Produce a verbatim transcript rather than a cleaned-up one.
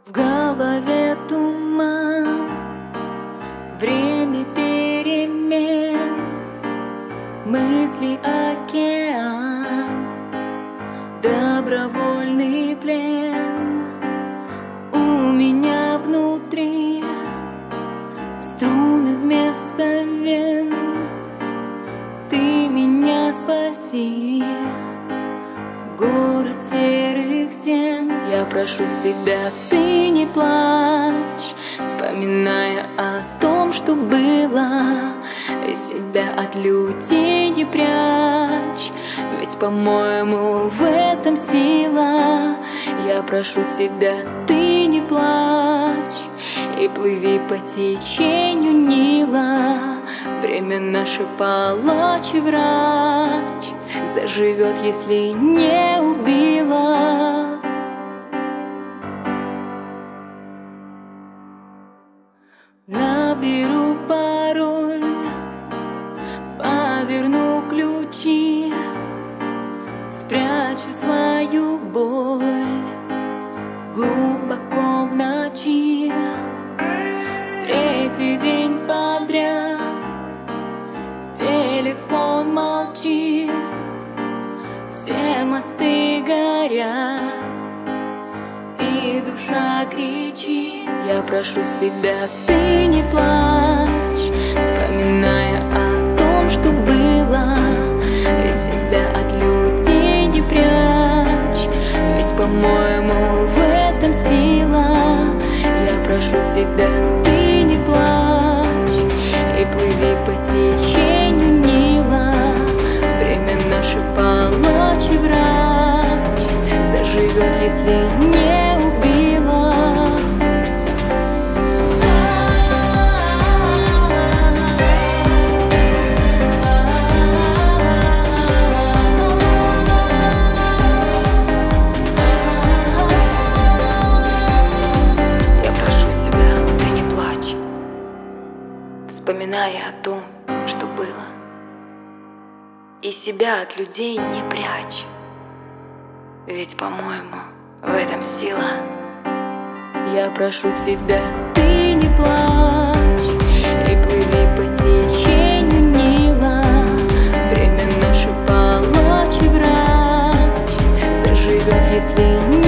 В голове туман, время перемен, мысли океан, добровольный плен. У меня внутри струны вместо вен. Ты меня спаси, город серых стен. Я прошу себя, ты не плачь, вспоминая о том, что было, и себя от людей не прячь, ведь, по-моему, в этом сила. Я прошу тебя, ты не плачь, и плыви по течению Нила. Время наше палач и врач, заживет, если не убила. Наберу пароль, поверну ключи, спрячу свою боль глубоко в ночи. Третий день подряд телефон молчит, все мосты горят, и душа кричит. Я прошу себя, ты не плачь, вспоминая о том, что было, и себя от людей не прячь, ведь, по-моему, в этом сила. Я прошу тебя, ты не плачь, и плыви по течению Нила. Время наше палач и врач, заживет, если не убила. Вспоминая о том, что было, и себя от людей не прячь, ведь, по-моему, в этом сила. Я прошу тебя, ты не плачь, и плыви по течению Нила. Время наше палач и врач, заживет, если не